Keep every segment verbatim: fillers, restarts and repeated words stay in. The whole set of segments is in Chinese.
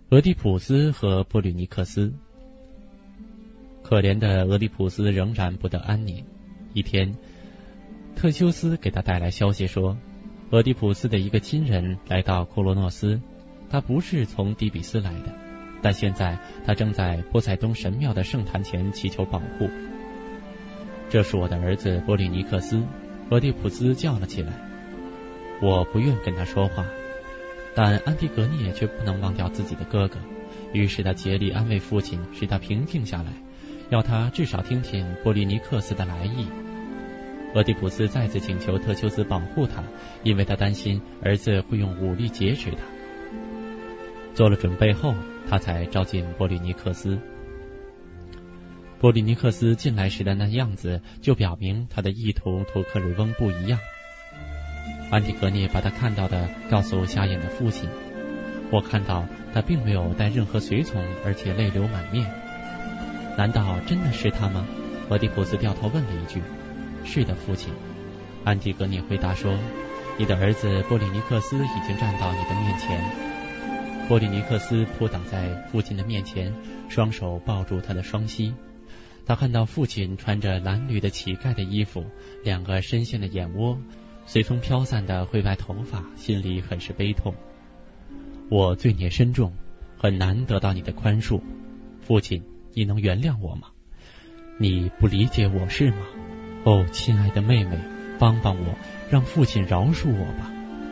俄狄浦斯和波吕尼克斯。可怜的俄狄浦斯仍然不得安宁。一天，特修斯给他带来消息说，俄狄浦斯的一个亲人来到库洛诺斯，他不是从底比斯来的，但现在他正在波塞冬神庙的圣坛前祈求保护。这是我的儿子波吕尼克斯，俄狄浦斯叫了起来。我不愿跟他说话，但安提格涅却不能忘掉自己的哥哥，于是他竭力安慰父亲，使他平静下来，要他至少听听波吕尼克斯的来意。俄狄浦斯再次请求特修斯保护他，因为他担心儿子会用武力劫持他。做了准备后，他才召进波吕尼克斯。波吕尼克斯进来时的那样子，就表明他的意图同克瑞翁不一样。安提格涅把他看到的告诉瞎眼的父亲，我看到他并没有带任何随从，而且泪流满面。难道真的是他吗？俄狄浦斯掉头问了一句。是的，父亲。安提格涅回答说，你的儿子波吕尼克斯已经站到你的面前。波吕尼克斯扑倒在父亲的面前，双手抱住他的双膝。他看到父亲穿着褴褛的乞丐的衣服，两个深陷的眼窝，随风飘散的灰白头发，心里很是悲痛。我罪孽深重，很难得到你的宽恕。父亲，你能原谅我吗？你不理解我是吗？哦，亲爱的妹妹，帮帮我，让父亲饶恕我吧。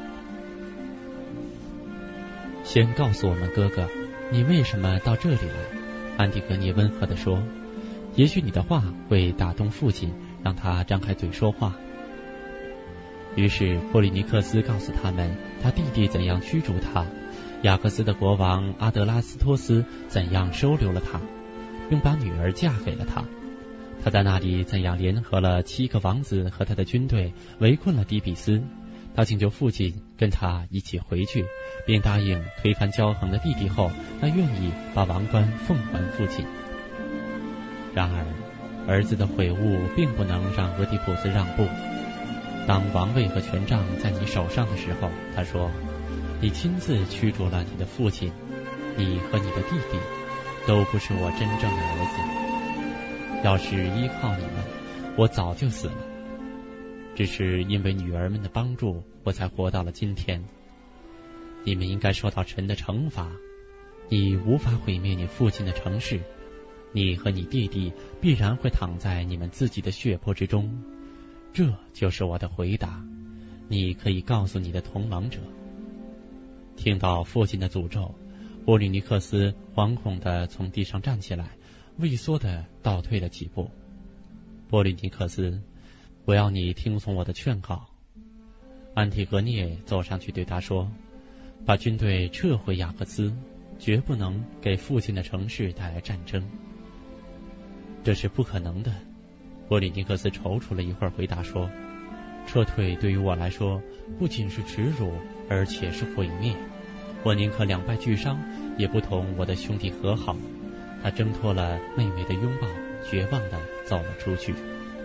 先告诉我们哥哥，你为什么到这里来？安提格涅温和地说，也许你的话会打动父亲，让他张开嘴说话。于是波吕尼克斯告诉他们他弟弟怎样驱逐他，雅克斯的国王阿德拉斯托斯怎样收留了他，并把女儿嫁给了他。他在那里怎样联合了七个王子和他的军队围困了底比斯。他请求父亲跟他一起回去，并答应推翻骄横的弟弟后，他愿意把王冠奉还父亲。然而儿子的悔悟并不能让俄狄浦斯让步。当王位和权杖在你手上的时候，他说，你亲自驱逐了你的父亲，你和你的弟弟都不是我真正的儿子。要是依靠你们，我早就死了。只是因为女儿们的帮助，我才活到了今天。你们应该受到神的惩罚。你无法毁灭你父亲的城市，你和你弟弟必然会躺在你们自己的血泊之中。这就是我的回答，你可以告诉你的同盟者。听到父亲的诅咒，波吕尼克斯惶恐地从地上站起来，畏缩地倒退了几步。波吕尼克斯，我要你听从我的劝告。安提格涅走上去对他说，把军队撤回雅克斯，绝不能给父亲的城市带来战争。这是不可能的。波吕尼克斯踌躇了一会儿，回答说，撤退对于我来说不仅是耻辱，而且是毁灭。我宁可两败俱伤，也不同我的兄弟和好。他挣脱了妹妹的拥抱，绝望地走了出去。